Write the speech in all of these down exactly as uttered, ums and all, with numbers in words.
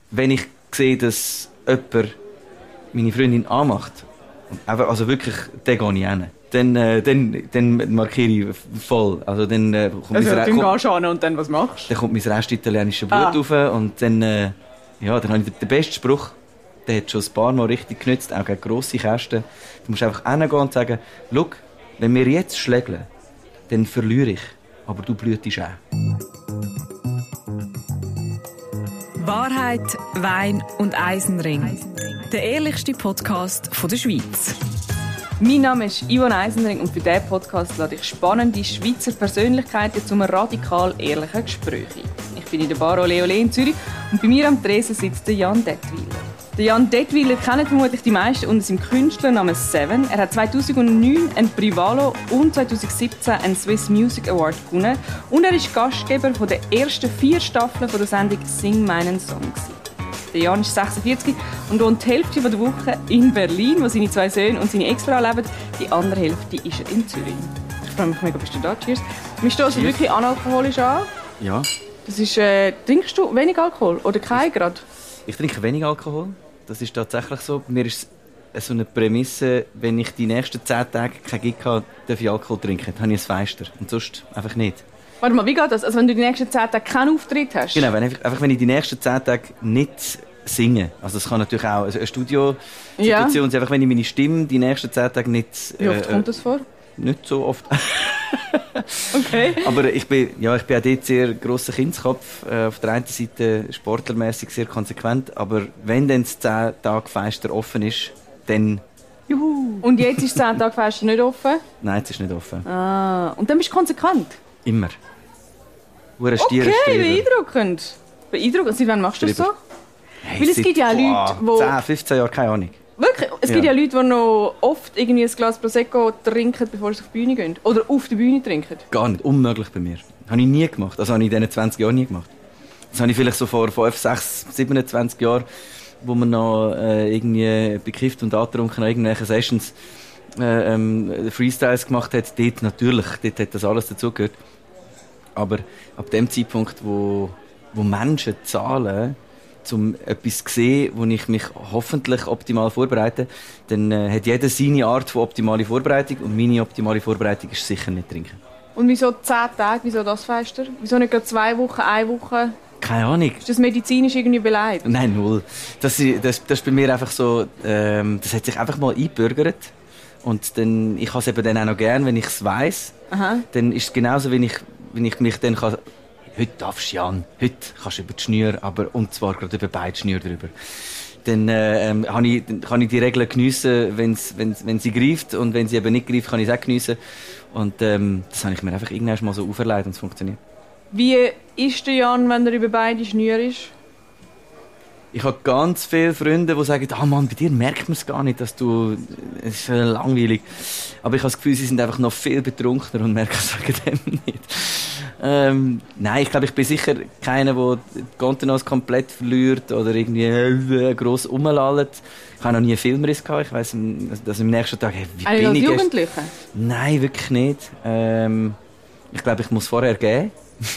wenn ich sehe, dass jemand meine Freundin anmacht, einfach, also wirklich, den gehe ich hin. Dann, äh, dann, dann markiere ich voll. Also dann äh, kommt also, mein dann gehst du an und dann was machst du? Dann kommt mein Rest italienische Blut ah. rauf und dann, äh, ja, dann habe ich den besten Spruch, der hat schon ein paar Mal richtig genützt, auch gegen grosse Kästen. Du musst einfach hingehen und sagen, schau, wenn wir jetzt schlägeln, dann verliere ich, aber du blühtest auch. Wahrheit, Wein und Eisenring. Der ehrlichste Podcast der Schweiz. Mein Name ist Yvonne Eisenring und für diesen Podcast lade ich spannende Schweizer Persönlichkeiten zum radikal ehrlichen Gespräch ein. Ich bin in der Bar Ole Ole in Zürich und bei mir am Tresen sitzt der Jan Dettwiler. Der Jan Dettwiler kennen vermutlich die meisten unter seinem Künstlernamen Seven. Er hat zweitausendneun einen Privalo und zweitausendsiebzehn einen Swiss Music Award gewonnen und er ist Gastgeber von der ersten vier Staffeln von der Sendung «Sing meinen Song». Der Jan ist sechsundvierzig und wohnt die Hälfte der Woche in Berlin, wo seine zwei Söhne und seine Ex-Frau leben. Die andere Hälfte ist er in Zürich. Ich freue mich mega, bist du da. Cheers. Wir stoßen wirklich analkoholisch an. Ja. Das ist, äh, trinkst du wenig Alkohol oder kein gerade? Ich trinke wenig Alkohol. Das ist tatsächlich so. Bei mir ist es so eine Prämisse, wenn ich die nächsten zehn Tage keinen Gig habe, darf ich Alkohol trinken. Dann habe ich ein Feister. Und sonst einfach nicht. Warte mal, wie geht das? Also wenn du die nächsten zehn Tage keinen Auftritt hast? Genau, wenn, einfach, einfach wenn ich die nächsten zehn Tage nicht singe. Also das kann natürlich auch eine Studiosituation ja. sein, einfach wenn ich meine Stimme die nächsten zehn Tage nicht... Wie oft äh, kommt das vor? Nicht so oft. Okay. Aber ich bin, ja, ich bin auch dort sehr grosser Kindskopf. Äh, auf der einen Seite sportlermäßig sehr konsequent, aber wenn dann das zehn Tage Feister offen ist, dann... Juhu! Und jetzt ist zehn Tage Feister nicht offen? Nein, es ist nicht offen. Ah, und dann bist du konsequent? Immer. Okay, beeindruckend. Beeindruckend. Seit wann machst du das so? Hey, Weil es seit, gibt ja auch Leute, die... zehn, fünfzehn Jahre, keine Ahnung. Wirklich? Es gibt ja, ja Leute, die noch oft irgendwie ein Glas Prosecco trinken, bevor sie auf die Bühne gehen. Oder auf die Bühne trinken. Gar nicht. Unmöglich bei mir. Das habe ich nie gemacht. Also habe ich in diesen zwanzig Jahren nie gemacht. Das habe ich vielleicht so vor fünf, sechs, siebenundzwanzig Jahren, wo man noch äh, irgendwie bekifft und angetrunken an irgendwelchen Sessions äh, ähm, Freestyles gemacht hat. Dort natürlich. Dort hat das alles dazugehört. Aber ab dem Zeitpunkt, wo, wo Menschen zahlen, um etwas zu sehen, wo ich mich hoffentlich optimal vorbereite, dann äh, hat jeder seine Art von optimaler Vorbereitung und meine optimale Vorbereitung ist sicher nicht trinken. Und wieso zehn Tage, wieso das Feister? Wieso nicht gerade zwei Wochen, eine Woche? Keine Ahnung. Ist das medizinisch irgendwie beleidigt? Nein, null. Das, das, das ist bei mir einfach so, ähm, das hat sich einfach mal eingebürgert. Und dann, ich habe es eben dann auch noch gern, wenn ich es weiss. Aha. Dann ist es genauso, wenn ich, wenn ich mich dann kann, heute darfst du, Jan, heute kannst du über die Schnür, aber und zwar gerade über beide Schnür drüber. Dann, äh, ähm, kann, ich, dann kann ich die Regeln geniessen, wenn's, wenn's, wenn sie greift, und wenn sie eben nicht greift, kann ich es auch geniessen. Und ähm, das habe ich mir einfach irgendwann mal so auferlegt und es funktioniert. Wie ist der Jan, wenn er über beide Schnür ist? Ich habe ganz viele Freunde, die sagen, ah Mann, bei dir merkt man es gar nicht, dass du, es ist langweilig. Aber ich habe das Gefühl, sie sind einfach noch viel betrunkener und merken es wegen dem nicht. Ähm, nein, ich glaube, ich bin sicher keiner, der die Kontenance komplett verliert oder irgendwie äh, gross rumlallt. Ich habe noch nie einen Filmriss gehabt. Ich weiss, dass im nächsten Tag, hey, wie also bin ich... Als Jugendliche? Nein, wirklich nicht. Ähm, ich glaube, ich muss vorher gehen.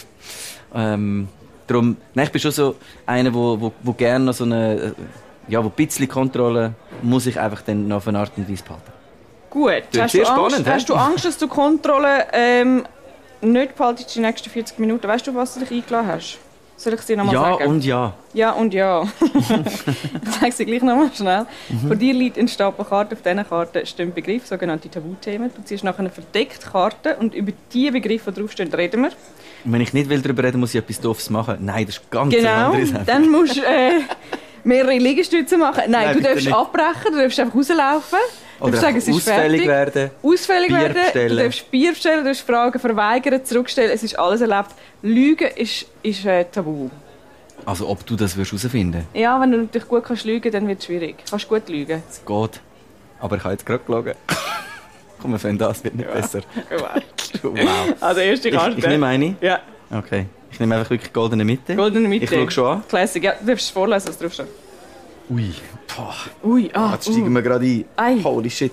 ähm, darum, nein, ich bin schon so einer, wo, wo, wo gerne noch so eine, ja, wo ein bisschen Kontrolle muss ich einfach dann noch auf eine Art und Weise behalten. Gut. Hast du, spannend, Angst, hast du Angst, dass du Kontrolle ähm, nicht behaltest die nächsten vierzig Minuten? Weißt du, was du dich eingeladen hast? Soll ich es dir nochmal ja sagen? Ja und ja. Ja und ja. Ich sage es dir gleich nochmal schnell. Mhm. Vor dir liegt ein Stapel Karten. Auf diesen Karten stehen Begriffe, sogenannte Tabuthemen. Du ziehst nachher eine verdeckte Karte und über die Begriffe, die draufstehen, reden wir. Und wenn ich nicht will darüber reden, muss ich etwas Doofes machen? Nein, das ist ganz genau, eine andere Sache. Dann musst du äh, mehrere Liegestütze machen. Nein, Nein du darfst nicht abbrechen, du darfst einfach rauslaufen. Du Oder sagen, es ist ausfällig fertig. werden. Ausfällig Bier werden. bestellen. Du darfst Bier bestellen, du darfst Fragen verweigern, zurückstellen. Es ist alles erlaubt. Lügen ist, ist äh, tabu. Also ob du das herausfinden wirst? Ja, wenn du dich gut kannst lügen, dann wird es schwierig. Kannst du gut lügen? Es geht. Aber ich habe jetzt gerade gelogen. Komm, wir finden das, wird nicht ja. besser. Wow. Also erste Karte. Ich, ich nehme eine? Ja. Okay. Ich nehme einfach wirklich goldene Mitte. Goldene Mitte. Ich schaue schon an. Classic. Ja, du darfst vorlesen, was draufsteht. Ui. Boah. Ui, ah. Jetzt steigen uh. wir gerade ein. Ei. Holy shit.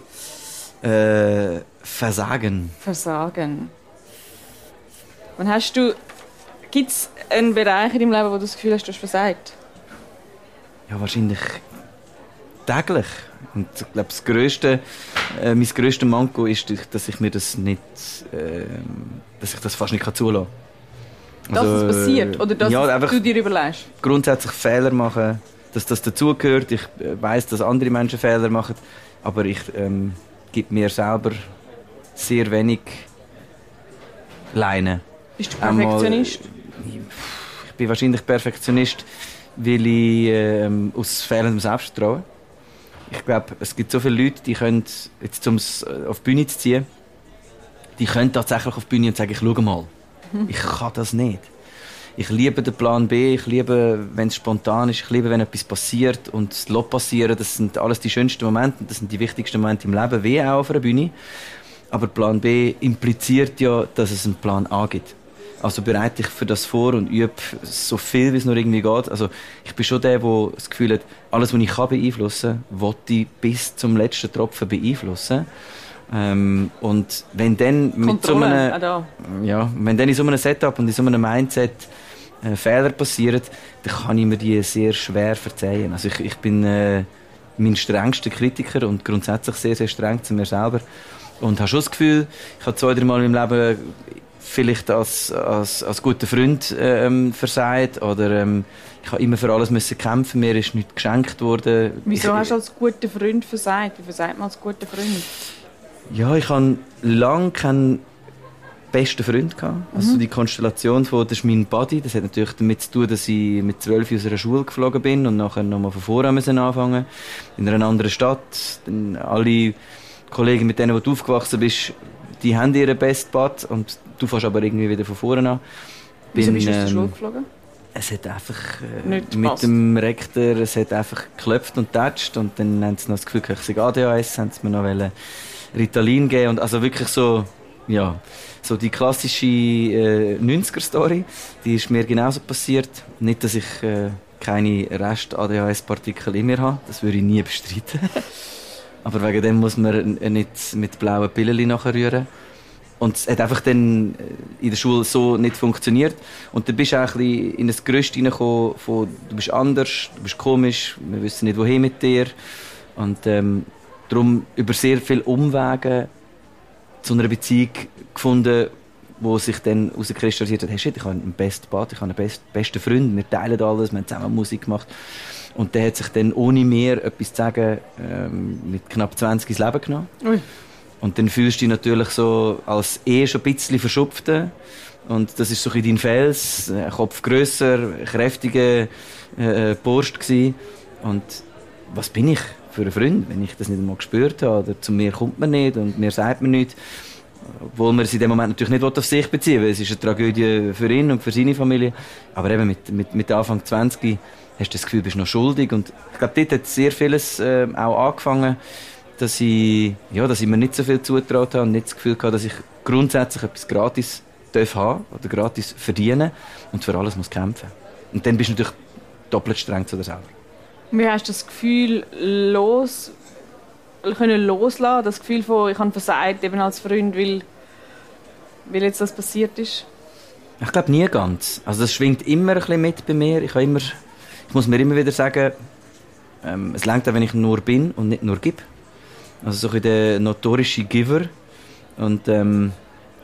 Äh, Versagen. Versagen. Wann hast du... Gibt es einen Bereich in deinem Leben, wo du das Gefühl hast, du hast versagt? Ja, wahrscheinlich täglich. Und ich glaube, das grösste, äh, mein grösstes Manko ist, dass ich mir das nicht, äh, dass ich das fast nicht zulassen kann. Dass also, es passiert? Oder dass ja, du dir überlegst? Grundsätzlich Fehler machen, dass das dazugehört. Ich weiss, dass andere Menschen Fehler machen, aber ich ähm, gebe mir selber sehr wenig Leine. Bist du Perfektionist? Einmal, ich bin wahrscheinlich Perfektionist, weil ich ähm, aus fehlendem Selbstvertrauen. Ich glaube, es gibt so viele Leute, die können, jetzt um es auf die Bühne zu ziehen, die können tatsächlich auf die Bühne und sagen, ich schaue mal. Mhm. Ich kann das nicht. Ich liebe den Plan B, ich liebe, wenn es spontan ist, ich liebe, wenn etwas passiert und es lässt passieren. Das sind alles die schönsten Momente, das sind die wichtigsten Momente im Leben, wie auch auf einer Bühne. Aber Plan B impliziert ja, dass es einen Plan A gibt. Also bereite ich für das vor und übe so viel, wie es nur irgendwie geht. Also ich bin schon der, der das Gefühl hat, alles, was ich kann beeinflussen kann, will ich bis zum letzten Tropfen beeinflussen. Ähm, und wenn dann mit so einem, ja, wenn dann in so einem Setup und in so einem Mindset äh, Fehler passieren, dann kann ich mir die sehr schwer verzeihen. Also ich, ich bin äh, mein strengster Kritiker und grundsätzlich sehr, sehr streng zu mir selber. Und habe schon das Gefühl, ich habe zwei, drei Mal in meinem Leben vielleicht als, als, als guter Freund ähm, versagt oder ähm, ich habe immer für alles müssen kämpfen, mir ist nichts geschenkt worden. Wieso ich, hast du als guter Freund versagt? Wie versagt man als guter Freund? Ja, ich hatte lange keinen besten Freund gehabt. Also mhm. die Konstellation von, das ist mein Buddy, das hat natürlich damit zu tun, dass ich mit zwölf aus einer Schule geflogen bin und nachher nochmal von vorne müssen anfangen in einer anderen Stadt. Dann alle Kollegen, mit denen du aufgewachsen bist, die haben ihren Best Bud und du fährst aber irgendwie wieder von vorne an. Wieso bist du aus der Schule geflogen? Es hat einfach äh, mit dem Rektor, es hat einfach geklopft und getatscht und dann haben sie noch das Gefühl, ich sei A D H S, haben sie mir noch wollen Ritalin geben und also wirklich so, ja, so die klassische äh, neunziger-Story, die ist mir genauso passiert. Nicht, dass ich äh, keine Rest-A D H S-Partikel in mir habe, das würde ich nie bestreiten. Aber wegen dem muss man nicht mit blauen Pillen nachrühren. Und es hat einfach dann in der Schule so nicht funktioniert. Und dann bist du auch ein bisschen in das Gerüst hineingekommen von, du bist anders, du bist komisch, wir wissen nicht, wohin mit dir. Und ähm, darum über sehr viele Umwege zu einer Beziehung gefunden, wo sich dann herauskristallisiert hat, hey shit, ich habe einen besten Bad, ich habe einen best, besten Freund, wir teilen alles, wir haben zusammen Musik gemacht. Und der hat sich dann ohne mehr etwas zu sagen ähm, mit knapp zwanzig ins Leben genommen. Ui. Und dann fühlst du dich natürlich so als eh schon ein bisschen Verschupfte. Und das ist so ein dein Fels, Kopf grösser, kräftige äh, Brust gsi. Und was bin ich für ein Freund, wenn ich das nicht einmal gespürt habe? Oder zu mir kommt man nicht und mir sagt man nichts. Obwohl man es in dem Moment natürlich nicht auf sich beziehen will. Es ist eine Tragödie für ihn und für seine Familie. Aber eben mit, mit, mit Anfang zwanzig hast du das Gefühl, du bist noch schuldig. Und ich glaube, dort hat sehr vieles äh, auch angefangen, dass ich, ja, dass ich mir nicht so viel zugetraut habe und nicht das Gefühl hatte, dass ich grundsätzlich etwas gratis darf haben oder gratis verdienen und für alles muss kämpfen. Und dann bist du natürlich doppelt streng zu dir selber. Wie hast du das Gefühl los, können loslassen, das Gefühl von, ich habe versagt, eben als Freund, weil, weil jetzt das passiert ist? Ich glaube nie ganz. Also das schwingt immer ein bisschen mit bei mir. Ich, immer, ich muss mir immer wieder sagen, ähm, es reicht auch, wenn ich nur bin und nicht nur gebe. Also so ein der notorische Giver. Und ähm,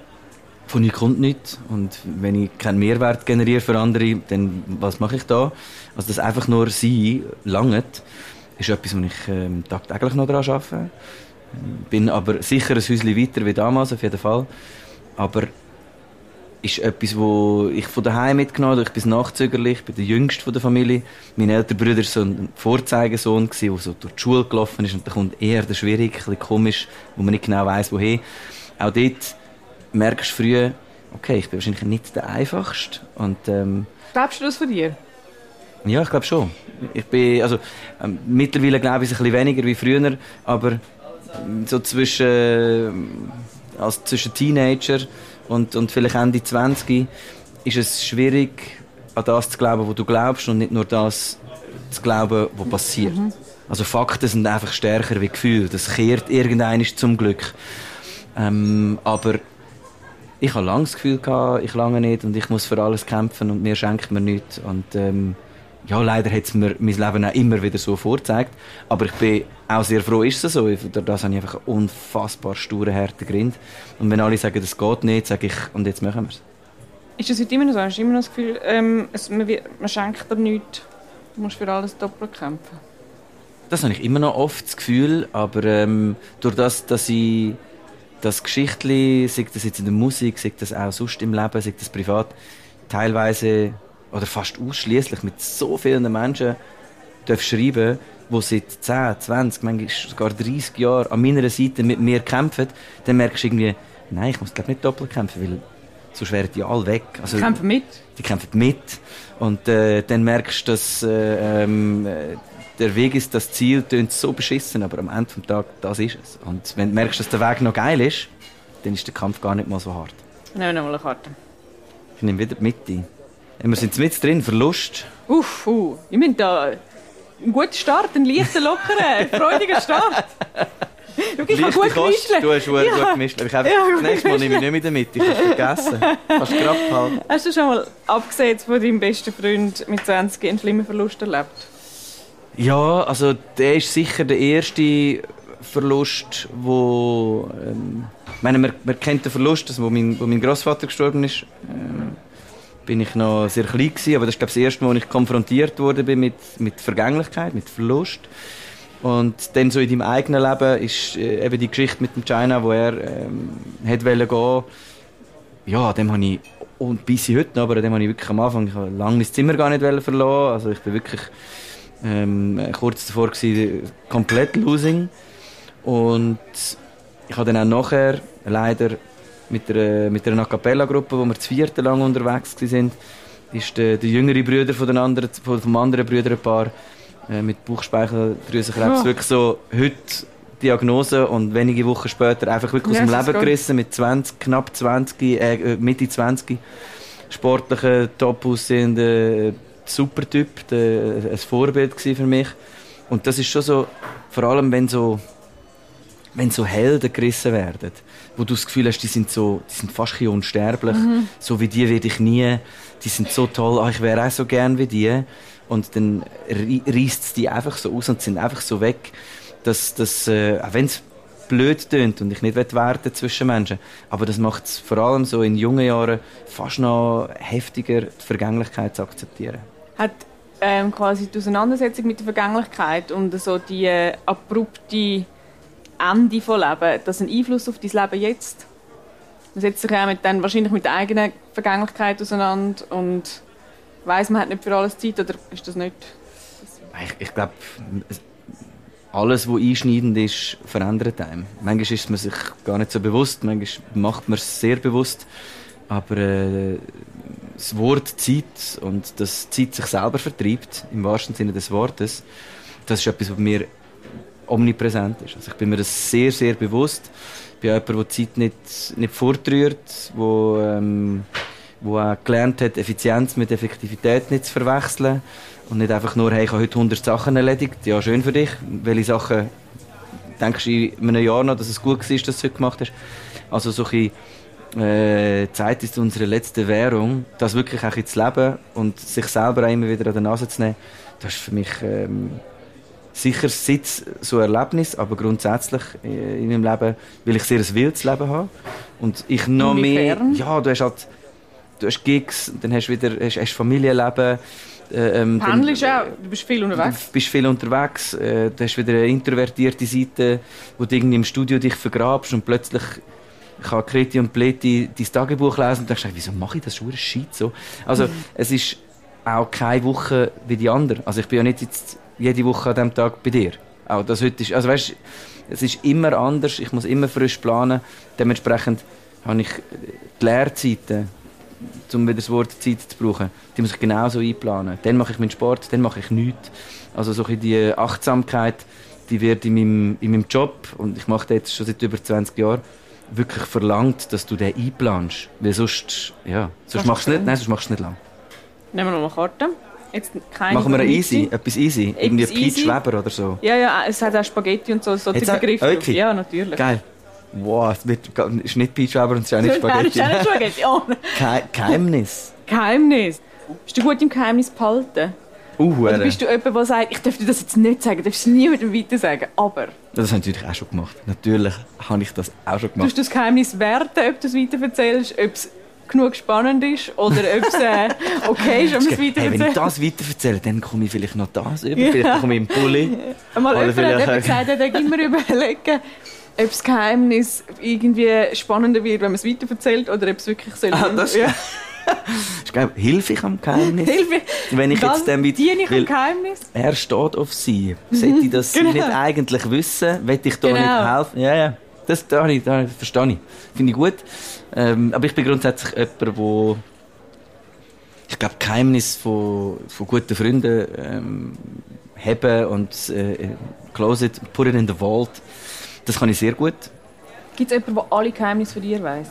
von nichts kommt nichts. Und wenn ich keinen Mehrwert generiere für andere, dann was mache ich da? Also das einfach nur sein, langt, ist etwas, wo ich ähm, tagtäglich noch daran arbeite. Bin aber sicher ein Häuschen weiter wie damals, auf jeden Fall. Aber ist etwas, wo ich von daheim mitgenommen habe. Ich bin Nachzügerlich, ich bin der Jüngste von der Familie. Mein älterer Bruder war so ein Vorzeigesohn, der so durch die Schule gelaufen ist. Und da kommt eher der schwierig, ein bisschen komisch, wo man nicht genau weiss, wohin. Auch dort merkst du früh, okay, ich bin wahrscheinlich nicht der Einfachste. Und, ähm, glaubst du das von dir? Ja, ich glaube schon. Ich bin, also, ähm, mittlerweile glaube ich es ein bisschen weniger wie früher, aber ähm, so zwischen, äh, also zwischen Teenager und, und vielleicht Ende zwanzig ist es schwierig, an das zu glauben, was du glaubst und nicht nur das zu glauben, was passiert. Mhm. Also Fakten sind einfach stärker wie Gefühle. Das kehrt irgendein zum Glück. Ähm, aber ich hatte lange das Gefühl, ich lange nicht und ich muss für alles kämpfen und mir schenkt mir nichts. Und ähm, ja, leider hat es mir mein Leben auch immer wieder so vorgezeigt. Aber ich bin auch sehr froh, ist es so. Durch das habe ich einfach einen unfassbar sturen, harten Grind. Und wenn alle sagen, das geht nicht, sage ich, und jetzt machen wir es. Ist das heute immer noch so? Hast du immer noch das Gefühl, ähm, es, man, man schenkt dir nichts, du musst für alles doppelt kämpfen? Das habe ich immer noch oft das Gefühl, aber ähm, durch das, dass ich das Geschichtli, sei das jetzt in der Musik, sei das auch sonst im Leben, sei das privat, teilweise oder fast ausschließlich mit so vielen Menschen darf schreiben, die seit zehn, zwanzig, manchmal sogar dreissig Jahren an meiner Seite mit mir kämpfen, dann merkst du irgendwie, nein, ich muss glaub, nicht doppelt kämpfen, weil sonst wären die alle weg. Also, die kämpfen mit? Die kämpfen mit. Und äh, dann merkst du, dass äh, ähm, der Weg ist das Ziel, klingt so beschissen, aber am Ende des Tages, das ist es. Und wenn du merkst, dass der Weg noch geil ist, dann ist der Kampf gar nicht mal so hart. Nehmen wir noch mal eine Karte. Ich nehme wieder die Mitte. Wir sind mit drin, Verlust. Uff, uh, ich meine da einen guten Start, einen leichten, lockeren, freudigen Start. Schau, ich habe gut gemischt. Du hast gut, ja. gut gemischt. Ich habe, ja, das nächste Mal nehme ich nicht mit in der Mitte. Ich habe es vergessen. Kannst du gerade behalten. Hast du schon mal, abgesehen von deinem besten Freund mit zwanzig, einen schlimmen Verlust erlebt? Ja, also der ist sicher der erste Verlust, wo... Ähm, ich meine, man, man kennt den Verlust, also, wo mein, wo mein Grossvater gestorben ist. Ähm, bin ich noch sehr klein gewesen, aber das ist glaube ich, das erste Mal, wo ich konfrontiert wurde bin mit, mit Vergänglichkeit, mit Verlust. Und dann so in deinem eigenen Leben ist äh, eben die Geschichte mit dem China, wo er ähm, hat wollen gehen. Ja, dem habe ich, und bis heute noch, aber dem habe ich wirklich am Anfang, ich habe lange mein Zimmer gar nicht verlassen. Also ich bin wirklich ähm, kurz davor gewesen, komplett losing. Und ich habe dann auch nachher leider mit einer, mit einer A-Cappella-Gruppe, wo wir zu vierten lang unterwegs waren, ist der, der jüngere Bruder von den anderen, vom anderen Brüderpaar äh, mit Bauchspeicheldrüsenkrebs ja. wirklich so heute Diagnose und wenige Wochen später einfach wirklich ja, aus dem Leben gut. gerissen mit zwanzig, knapp zwanzig, äh, Mitte zwanzig, sportlicher, top aussehender Supertyp, der, ein Vorbild gewesen für mich. Und das ist schon so, vor allem wenn so wenn so Helden gerissen werden, wo du das Gefühl hast, die sind, so, die sind fast ein unsterblich, mhm. so wie die werde ich nie, die sind so toll, oh, ich wäre auch so gern wie die. Und dann reißt es die einfach so aus und sind einfach so weg, dass, dass äh, auch wenn es blöd tönt und ich nicht werden zwischen Menschen, aber das macht es vor allem so in jungen Jahren fast noch heftiger, die Vergänglichkeit zu akzeptieren. Hat ähm, quasi die Auseinandersetzung mit der Vergänglichkeit und so die äh, abrupte Ende von Leben, das einen Einfluss auf dein Leben jetzt? Man setzt sich ja mit dann wahrscheinlich mit der eigenen Vergänglichkeit auseinander und weiss, man hat nicht für alles Zeit, oder ist das nicht? Ich, ich glaube, alles, was einschneidend ist, verändert einem. Manchmal ist man sich gar nicht so bewusst, manchmal macht man es sehr bewusst, aber äh, das Wort Zeit und dass Zeit sich selber vertreibt, im wahrsten Sinne des Wortes, das ist etwas, was mir omnipräsent ist. Also ich bin mir das sehr, sehr bewusst. Ich bin jemand, der die Zeit nicht, nicht fortrührt, der ähm, wo auch gelernt hat, Effizienz mit Effektivität nicht zu verwechseln und nicht einfach nur, hey, ich habe heute hundert Sachen erledigt. Ja, schön für dich. Welche Sachen denkst du in einem Jahr noch, dass es gut war, dass du es heute gemacht hast? Also so ein bisschen, äh, Zeit ist unsere letzte Währung. Das wirklich auch zu leben und sich selber auch immer wieder an die Nase zu nehmen, das ist für mich ähm, sicher sitzt so ein Erlebnis, aber grundsätzlich in meinem Leben will ich sehr ein wildes Leben haben. Und ich noch mehr... Ja, du hast halt... Du hast Gigs, dann hast du wieder hast, hast Familienleben. Äh, ähm, Pendelst auch, du bist viel unterwegs. Du bist viel unterwegs. Äh, du hast wieder eine introvertierte Seite, wo du irgendwie im Studio dich vergrabst und plötzlich kann Kreti und Pleti dein Tagebuch lesen und denkst, wieso mache ich das schon Shit so? Also mhm. es ist auch keine Woche wie die andere. Also ich bin ja nicht jetzt jede Woche an diesem Tag bei dir. Auch das heute ist, also weißt, es ist immer anders, ich muss immer frisch planen. Dementsprechend habe ich die Lehrzeiten, um wieder das Wort Zeit zu brauchen, die muss ich genauso einplanen. Dann mache ich meinen Sport, dann mache ich nichts. Also so die Achtsamkeit, die wird in meinem, in meinem Job, und ich mache das jetzt schon seit über zwanzig Jahren, wirklich verlangt, dass du den einplanst. Weil sonst, ja, sonst machst du es nicht, nein, sonst machst du es nicht lang. Nehmen wir noch mal Karten. Jetzt keine Machen wir ein easy, etwas easy, etwas irgendwie Peach Weber oder so. Ja, ja, es hat auch Spaghetti und so, so die Begriffe. Okay. Ja, natürlich. Geil. Wow, es wird, ist nicht Peach Weber und es ist auch nicht Spaghetti. Nein, es ist auch nicht Spaghetti. Oh. Ge- Geheimnis. Geheimnis. Bist du gut im Geheimnis behalten? Uh, Oder bist du jemand, der sagt, ich darf dir das jetzt nicht sagen, du darfst es niemandem weiter sagen, aber... Das habe ich natürlich auch schon gemacht. Natürlich habe ich das auch schon gemacht. Tust du das Geheimnis werten, ob du es weiter erzählst, ob es genug spannend ist oder ob es äh, okay ist, um es weiter Hey, erzählen? wenn ich das weiter erzähle, dann komme ich vielleicht noch das über. Ja. Vielleicht komme ich im Pulli. Einmal Oder jemand hat vielleicht- gesagt, er hat immer überlegen, ob das Geheimnis irgendwie spannender wird, wenn man es weiter erzählt oder ob es wirklich soll. Ah, das- ja. Ich glaube, hilf ich am Geheimnis. Hilfe. Wenn ich Dann jetzt dann wieder, diene ich am weil Geheimnis. er steht auf sie. Sollte ich das Genau. nicht eigentlich wissen, will ich da Genau. nicht helfen. Ja, ja. Das, da, da, da verstehe ich. Finde ich gut. Ähm, aber ich bin grundsätzlich jemand, wo ich glaube, Geheimnis von, von guten Freunden ähm, haben und äh, close it, put it in the vault. Das kann ich sehr gut. Gibt es jemanden, der alle Geheimnisse von dir weiss?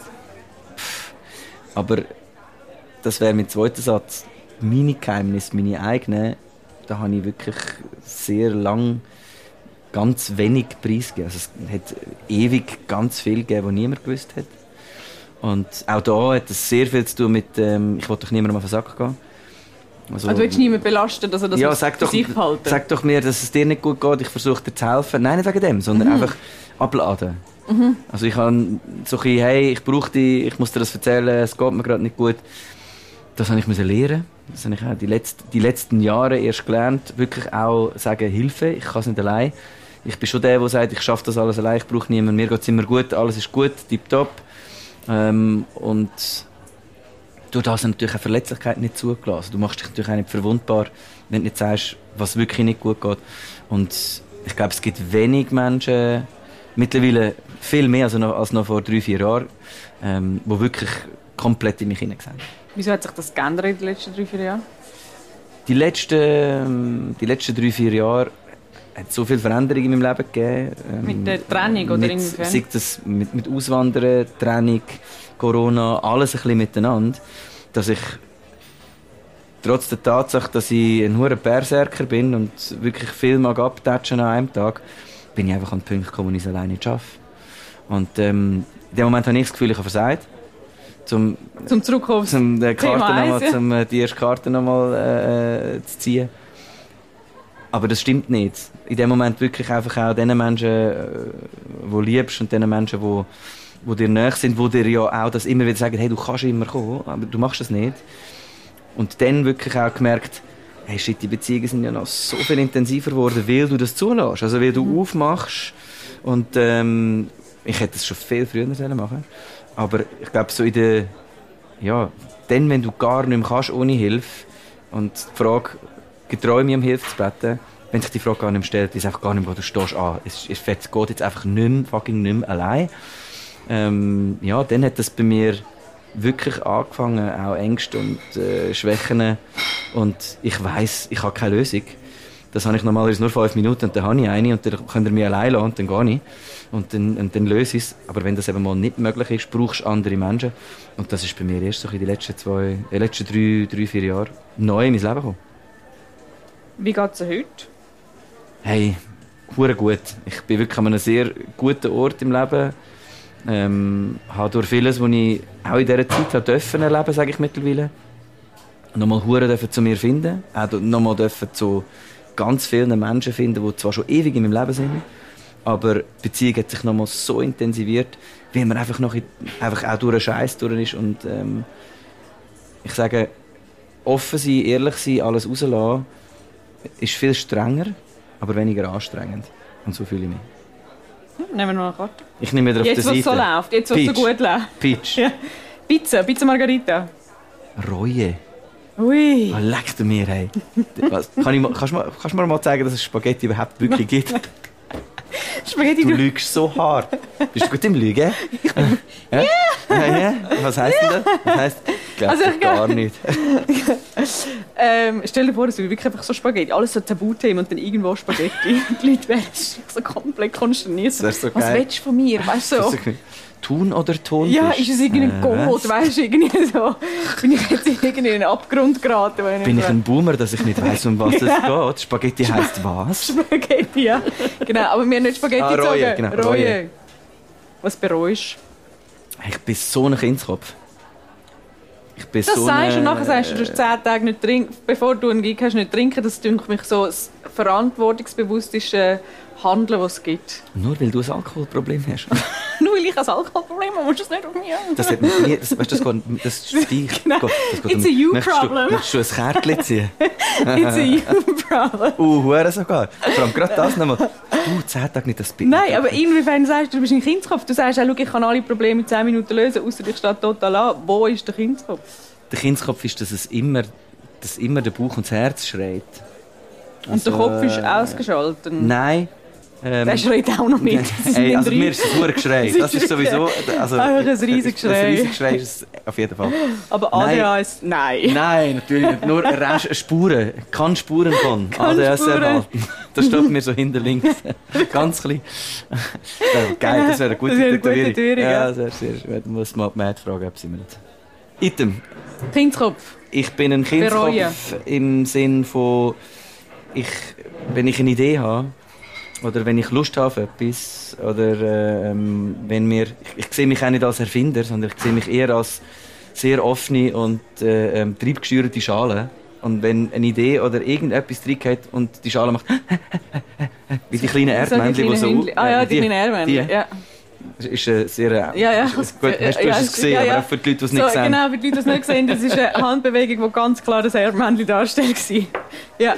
Aber das wäre mein zweiter Satz. Meine Geheimnisse, meine eigenen, da habe ich wirklich sehr lang ganz wenig preisgegeben. Also es hat ewig ganz viel gegeben, was niemand gewusst hat. Und auch da hat es sehr viel zu tun mit, ähm, ich will doch niemandem auf den Sack gehen. Also, Also, du willst niemanden belasten, dass er das ja, muss sag für doch, sich behalten? sag doch mir, dass es dir nicht gut geht, ich versuche dir zu helfen. Nein, nicht wegen dem, sondern Mhm. einfach abladen. Mhm. Also ich habe so ein bisschen, hey, ich brauche dich, ich muss dir das erzählen, es geht mir gerade nicht gut. Das habe ich müssen lernen. Das habe ich auch die, letzten, die letzten Jahre erst gelernt. Wirklich auch sagen, Hilfe, ich kann es nicht allein. Ich bin schon der, der sagt, ich schaffe das alles allein, ich brauche niemanden, mir geht es immer gut, alles ist gut, tipptopp. Ähm, und durch das haben natürlich auch Verletzlichkeit nicht zugelassen. Du machst dich natürlich auch nicht verwundbar, wenn du nicht sagst, was wirklich nicht gut geht. Und ich glaube, es gibt wenig Menschen, mittlerweile viel mehr als noch, als noch vor drei, vier Jahren, ähm, die wirklich komplett in mich hineingesehen haben. Wieso hat sich das geändert in den letzten drei, vier Jahren? Die letzten, die letzten drei, vier Jahre hat es so viel Veränderung in meinem Leben gegeben. Ähm, Mit der Trennung oder mit, inwiefern? sei das mit, mit Auswandern, Trennung, Corona, alles ein bisschen miteinander, dass ich trotz der Tatsache, dass ich ein hoher Berserker bin und wirklich viel mag abtatschen an einem Tag, bin ich einfach an den Punkt gekommen, wo ich es alleine nicht schaffe. Und ähm, in dem Moment habe ich das Gefühl, ich habe versagt. Zum, Zum Zurückkommen aufs zum, äh, Thema Karte noch eins, mal, ja. zum äh, die erste Karte noch mal äh, zu ziehen. Aber das stimmt nicht. In dem Moment wirklich einfach auch den Menschen, äh, die du liebst und den Menschen, die, die dir nahe sind, die dir ja auch das immer wieder sagen, hey, du kannst immer kommen, aber du machst das nicht. Und dann wirklich auch gemerkt, hey, shit, die Beziehungen sind ja noch so viel intensiver geworden, weil du das zulässt. Also weil du Mhm. aufmachst und ähm, ich hätte das schon viel früher machen sollen. Aber ich glaube, so in der, ja, dann, wenn du gar nicht mehr kannst ohne Hilfe und die Frage, getreu mir um Hilfe zu beten, wenn sich die Frage gar nicht mehr stellt, ist einfach gar nicht mehr, wo du stehst, ah, es, es geht jetzt einfach nicht mehr, fucking nicht mehr allein. Ähm, ja, dann hat das bei mir wirklich angefangen, auch Ängste und äh, Schwächen. Und ich weiss, ich habe keine Lösung. Das habe ich normalerweise nur fünf Minuten und dann habe ich eine und dann könnt ihr mich allein lassen und dann gehe ich. Und dann, und dann löse ich es. Aber wenn das eben mal nicht möglich ist, brauchst du andere Menschen. Und das ist bei mir erst so in den letzten, zwei, äh, letzten drei, drei, vier Jahren neu in mein Leben gekommen. Wie geht es dir heute? Hey, hure gut. Ich bin wirklich an einem sehr guten Ort im Leben. Ähm, habe durch vieles, was ich auch in dieser Zeit habe dürfen erleben, sage ich mittlerweile, nochmal hure dürfen zu mir finden. Auch nochmal dürfen zu ganz vielen Menschen finden, die zwar schon ewig in meinem Leben sind, aber die Beziehung hat sich nochmal so intensiviert, weil man einfach noch in, einfach auch durch einen Scheiß durch ist. Und ähm, ich sage, offen sein, ehrlich sein, alles rauslassen, ist viel strenger, aber weniger anstrengend. Und so fühle ich mich. Hm, nehmen wir noch eine Karte. Ich nehme wieder auf Jetzt, der was Seite. so läuft, jetzt, was so Peach. gut läuft. Peach. Ja. Pizza, Pizza Margarita. Reue. Ui. Was leckst du mir, hey? Was, kann ich mal, kannst, du mal, kannst du mir mal zeigen, dass es Spaghetti überhaupt wirklich gibt? Spaghetti, Du du... lügst so hart. Bist du gut im Lügen? Ja? Ja, ja. Was heisst denn das? Was heisst? Ich glaube Also ich gar glaub- nicht. Ähm, stell dir vor, es wäre wirklich einfach so Spaghetti. Alles so Tabuthemen und dann irgendwo Spaghetti. Die Leute wären so komplett konsterniert. Das wär so Was geil. willst du von mir? Weißt du, so. Tun oder Ton? Ja, bist? ist es irgendein Äh, Code, was? weißt du, irgendwie so. Bin ich jetzt in irgendeinen Abgrund geraten? Wenn Bin ich ein Boomer, dass ich nicht weiss, um was es geht? Spaghetti heisst was? Spaghetti, ja. Genau, aber wir haben nicht Spaghetti Ah, Reue, gezogen. genau, Reue. Was bereust Ich bin so ein Kindskopf. Ich bin das so sagst eine, du und nachher sagst du, du hast zehn Tage nicht trinken, bevor du einen Gig hast, nicht trinken. Das dünkt mich so das verantwortungsbewussteste Handeln, was es gibt. Nur weil du ein Alkoholproblem hast. Nur weil ich ein Alkoholproblem habe, musst du es nicht auf mich an. Das hat mit mir, das, weißt, das, geht, das ist für dich. Genau. Geht, das geht It's um, a you möchtest problem. Du, möchtest du ein Kärtchen ziehen? It's a you problem. Uh, hure sogar. Vor allem gerade das nochmal. Du, zehn Tage nicht das Bild. Nein, aber inwiefern sagst du, du bist ein Kindskopf. Du sagst auch, schau, ich kann alle Probleme in zehn Minuten lösen, außer ich stehe total an. Wo ist der Kindskopf? Der Kindskopf ist, dass es immer, dass immer der Bauch und das Herz schreit. Und Also, der Kopf ist ausgeschaltet? Nein. Ähm, der schreit auch noch mit. Ey, also mir ist das nur Geschrei. Das ist sowieso... Also, einfach ein riesiges Geschrei. Ein riesiges Geschrei ist es auf jeden Fall. Aber A D H S, nein. Nein, natürlich nicht. Nur Rest, Spuren. Kann Spuren von. Kann A D H S Spuren. erhalten. Das steht mir so hinter links. Ganz klein. Geil, das wäre eine gute Das wäre eine gute Tätowierung. Tätowierung, Ja, ja. das wäre sehr schön. Ich muss mal die Matt fragen, ob sie mir nicht... Item. Kindskopf. Ich bin ein Kindskopf Bereuen. im Sinn von... Ich, wenn ich eine Idee habe, oder wenn ich Lust habe auf etwas, oder ähm, wenn mir... Ich, ich sehe mich auch nicht als Erfinder, sondern ich sehe mich eher als sehr offene und äh, ähm, triebgeschürte Schale. Und wenn eine Idee oder irgendetwas reingeht und die Schale macht... wie die kleinen Erdmännchen, die so... Hündli. Ah ja, die, die kleinen Erdmännchen. Ja. Das ist äh, sehr... Äh, Ja, ja. Ist, gut, hast du Ja, es gesehen, ja, ja. aber auch für die Leute, die es nicht So, sehen. genau, für die Leute, die es nicht sehen, das ist eine Handbewegung, die ganz klar das Erdmännchen darstellt war. Ja.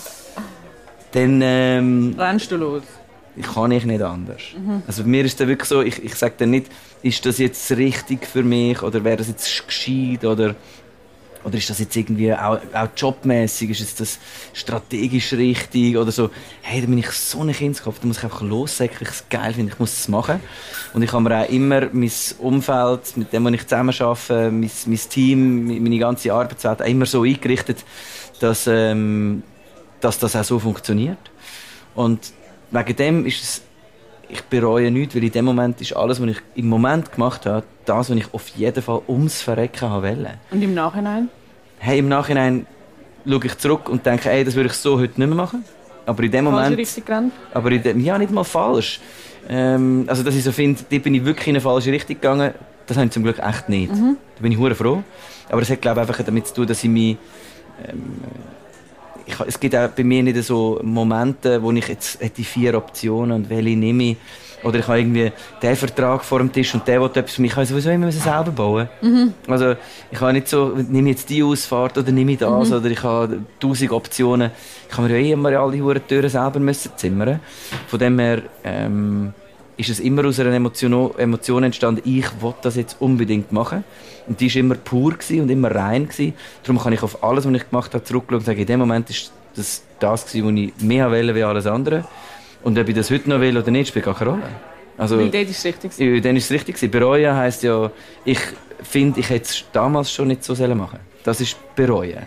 Dann... Ähm, Rennst du los? Ich kann ich nicht anders. Mhm. Also bei mir ist es wirklich so, ich, ich sage dann nicht, ist das jetzt richtig für mich oder wäre das jetzt gescheit oder, oder ist das jetzt irgendwie auch, auch jobmäßig, ist jetzt das strategisch richtig oder so. Hey, da bin ich so ein Kindskopf, da muss ich einfach lossäcken, ich es geil finde, ich muss es machen. Und ich habe mir auch immer mein Umfeld, mit dem wo ich zusammen arbeite, mein, mein Team, meine ganze Arbeitswelt auch immer so eingerichtet, dass, ähm, dass das auch so funktioniert. Und wegen dem ist es, ich bereue nichts, weil in dem Moment ist alles, was ich im Moment gemacht habe, das, was ich auf jeden Fall ums Verrecken wollte. Und im Nachhinein? Hey, im Nachhinein schaue ich zurück und denke, ey, das würde ich so heute nicht mehr machen. Aber in dem Moment... Falsche Richtung gerannt? Aber in dem, ja, nicht mal falsch. Ähm, also, dass ich so finde, da bin ich wirklich in eine falsche Richtung gegangen. Das habe ich zum Glück echt nicht. Mhm. Da bin ich hure froh. Aber es hat, glaube ich, einfach damit zu tun, dass ich mich... Ähm, Ich, es gibt auch bei mir nicht so Momente, wo ich jetzt hätte vier Optionen und welche nehme ich. Oder ich habe irgendwie den Vertrag vor dem Tisch und der will etwas für mich. Ich kann sowieso immer selber bauen. Mhm. Also ich habe nicht so, nehme ich jetzt die Ausfahrt oder nehme ich das mhm. oder ich habe tausend Optionen. Ich habe mir ja eh immer alle Huren Türen selber müssen zimmern. Von dem her ähm, ist es immer aus einer Emotion, Emotion entstanden, ich will das jetzt unbedingt machen. Und die war immer pur und immer rein. Darum kann ich auf alles, was ich gemacht habe, zurückschauen und sagen, in dem Moment war das das, was ich mehr wollte wie alles andere. Und ob ich das heute noch will oder nicht, spielt gar keine Rolle. Also, Weil dort ist es richtig. Ja, dann ist es richtig. Bereuen heisst ja, ich finde, ich hätte es damals schon nicht so machen sollen. Das ist bereuen.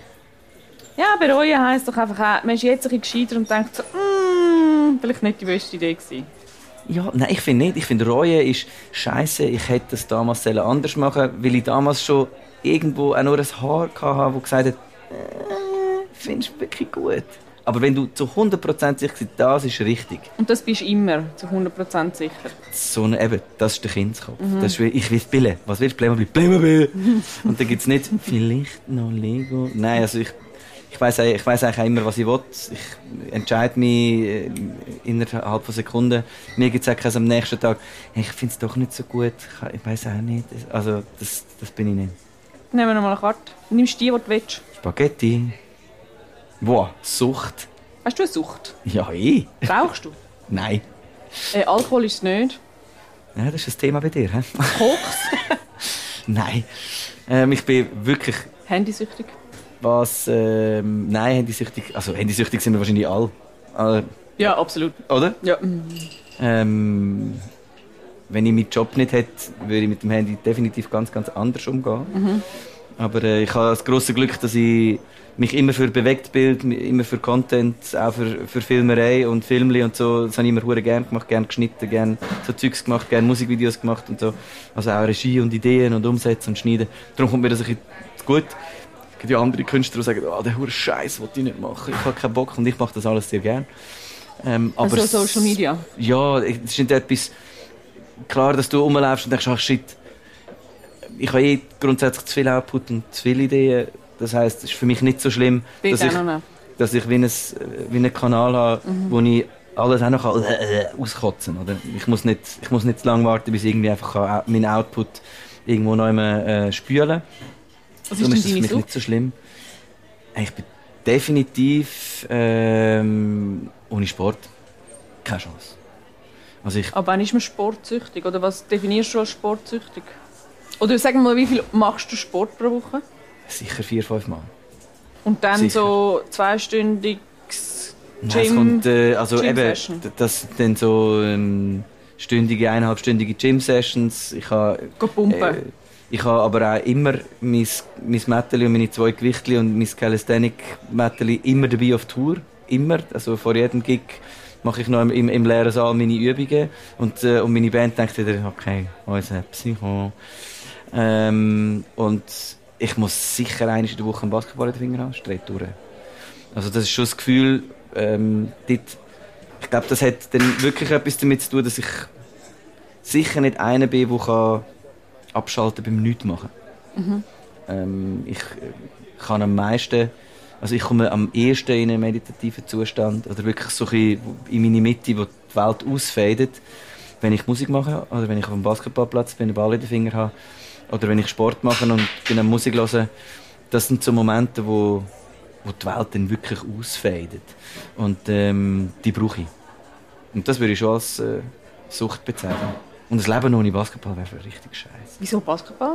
Ja, bereuen heisst doch einfach auch, man ist jetzt ein bisschen gescheiter und denkt so, mm, vielleicht nicht die beste Idee gewesen. Ja, nein, ich finde nicht. Ich finde, Reue ist scheiße. Ich hätte das damals anders machen sollen, weil ich damals schon irgendwo auch nur ein Haar hatte, das gesagt hat, äh, findest du wirklich gut. Aber wenn du zu hundert Prozent sicher bist, das ist richtig. Und das bist du immer zu hundert Prozent sicher? So eine, eben, das ist der Kindskopf. Mhm. Das ist, ich will Pille. Was willst du? Playmobil? Playmobil! Und dann gibt es nicht, vielleicht noch Lego. Nein, also ich, ich weiss ich weiss eigentlich auch immer, was ich will. Ich entscheide mich innerhalb von Sekunden. Mir gibt es auch keinen am nächsten Tag, hey, ich finde es doch nicht so gut. Ich, ich weiss auch nicht. Also das, das bin ich nicht. Nehmen wir noch mal eine Karte. Nimmst die, die du willst. Spaghetti. Wow, Sucht. Hast du eine Sucht? Ja, eh. Rauchst du? Nein. Äh, Alkohol ist es nicht. Ja, das ist ein Thema bei dir, hä? Koks? Nein. Ähm, ich bin wirklich... Handysüchtig? Was... Ähm, nein, handysüchtig... Also handysüchtig sind wir wahrscheinlich alle. alle ja, absolut. Oder? Ja. Ähm, wenn ich meinen Job nicht hätte, würde ich mit dem Handy definitiv ganz, ganz anders umgehen. Mhm. Aber äh, ich habe das grosse Glück, dass ich mich immer für Bewegtbild, immer für Content, auch für, für Filmerei und Filmli und so, das habe ich immer hure gern gemacht, gern geschnitten, gern so Zeugs gemacht, gern Musikvideos gemacht und so. Also auch Regie und Ideen und Umsetzen und Schneiden. Darum kommt mir das ein bisschen gut. Es gibt ja andere Künstler, die sagen, oh, der hure Scheiß will ich nicht machen, ich habe keinen Bock und ich mache das alles sehr gern. Ähm, aber also Social Media? Ja, es ist nicht etwas... Klar, dass du rumläufst und denkst, ach shit, ich habe eh grundsätzlich zu viel Output und zu viele Ideen. Das heisst, es ist für mich nicht so schlimm, dass ich, dass ich wie, ein, wie einen Kanal habe, mhm. wo ich alles auch noch kann, äh, äh, auskotzen kann. Ich muss nicht, ich muss nicht zu lange warten, bis ich irgendwie einfach kann, meinen Output irgendwo noch einmal äh, spülen. Was Darum ist ist das für mich nicht so schlimm. Ich bin definitiv ähm, ohne Sport keine Chance. Also ich, Aber wann ist man sportsüchtig? Oder was definierst du als sportsüchtig? Oder sag mal, wie viel machst du Sport pro Woche? Sicher vier, fünf Mal. Und dann sicher. So zweistündiges Gym, Nein, kommt, äh, also Gym eben, das sind dann so ähm, stündige, eineinhalbstündige Gym-Sessions. Ich habe äh, ich habe aber auch immer mein, mein Mätteli und meine zwei Gewichtli und mein Calisthenic-Mätteli immer dabei auf Tour. Immer. Also vor jedem Gig mache ich noch im, im leeren Saal meine Übungen. Und, äh, und meine Band denkt wieder, okay, unser Psycho. Ähm, und ich muss sicher einmal in der Woche einen Basketball in den Finger haben, straight durch. Also das ist schon das Gefühl, ähm, dort, ich glaube, das hat dann wirklich etwas damit zu tun, dass ich sicher nicht einer bin, der kann abschalten beim Nichtmachen. Mhm. Ähm, ich kann am meisten, also ich komme am ehesten in einen meditativen Zustand oder wirklich so ein in meine Mitte, wo die Welt ausfadet, wenn ich Musik mache oder wenn ich auf dem Basketballplatz bin, einen Ball in den Finger habe oder wenn ich Sport mache und bin Musik höre. Das sind so Momente, wo, wo die Welt dann wirklich ausfadet. Und ähm, die brauche ich. Und das würde ich schon als äh, Sucht bezeichnen. Und das Leben ohne Basketball wäre richtig scheiße. Wieso Basketball?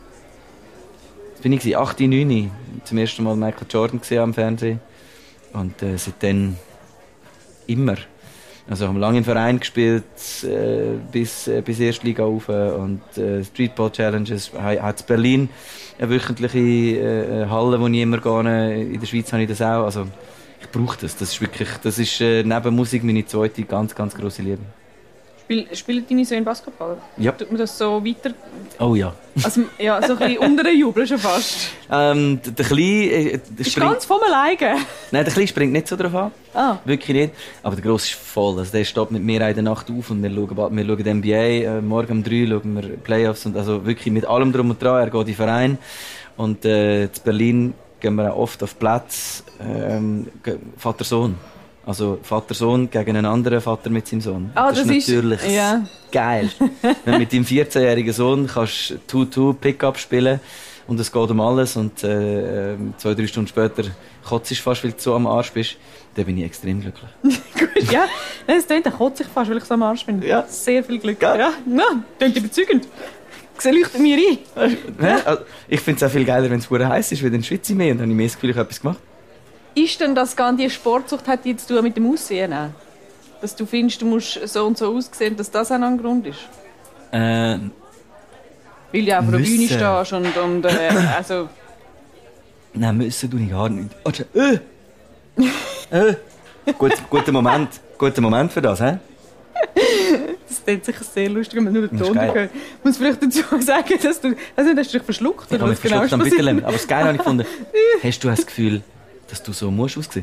Das bin ich acht, neun. Zum ersten Mal Michael Jordan gesehen am Fernsehen. Und äh, seitdem immer. Also haben lange im Verein gespielt, äh, bis, äh, bis Erstliga rauf. Und äh, Streetball Challenges. Hat in Berlin eine wöchentliche äh, Halle, wo ich immer gehe. In der Schweiz habe ich das auch. Also ich brauche das. Das ist wirklich, das ist äh, neben Musik meine zweite ganz, ganz grosse Liebe. Spiel, spielen deine Söhne Basketball? Ja. Tut man das so weiter? Oh ja. Also, ja, so ein bisschen unter den Jubel schon fast. Ähm, der, der Kleine... Äh, der ist ganz vom Alleine. Nein, der Kleine springt nicht so drauf an. Ah. Wirklich nicht. Aber der Grosse ist voll. Also der steht mit mir in der Nacht auf und wir schauen, wir schauen N B A. Äh, morgen um drei schauen wir Playoffs. Und also wirklich mit allem drum und dran. Er geht in den Verein. Und äh, in Berlin gehen wir auch oft auf Platz. Ähm, Vater-Sohn. Also Vater-Sohn gegen einen anderen Vater mit seinem Sohn. Oh, das, das ist natürlich ist, ja. geil. Wenn du mit deinem vierzehnjährigen Sohn kannst Two-Two-Pick-up spielen und es geht um alles und äh, zwei, drei Stunden später kotzt ich fast, weil du so am Arsch bist, dann bin ich extrem glücklich. Gut, ja. Es klingt, dann kotzt ich fast, weil ich so am Arsch bin. Ja. Sehr viel Glück. Ja, ja. Ja, klingt überzeugend. Sie leuchtet mir ein. Ja. Also, ich finde es auch viel geiler, wenn es verdammt heiß ist, weil dann schwitze ich mehr und dann habe ich mehr das Gefühl, ich habe etwas gemacht. Ist denn das gar die Sportsucht hat jetzt zu tun mit dem Aussehen? Dass du findest, du musst so und so aussehen, dass das auch ein Grund ist? Äh, Weil du auf der Bühne stehst und, und äh, also... Nein, müssen du nicht gar nicht. Äh. äh. Gut, guter Moment. Guter Moment für das, hä? Das klingt sicher sehr lustig, wenn man nur den Ton hört. Ich muss vielleicht dazu sagen, dass du... Also, hast du dich verschluckt? Ich habe mich verschluckt am Bitterlehm. Aber das Geile habe ich gefunden. Hast du das Gefühl, dass du so musst aussehen?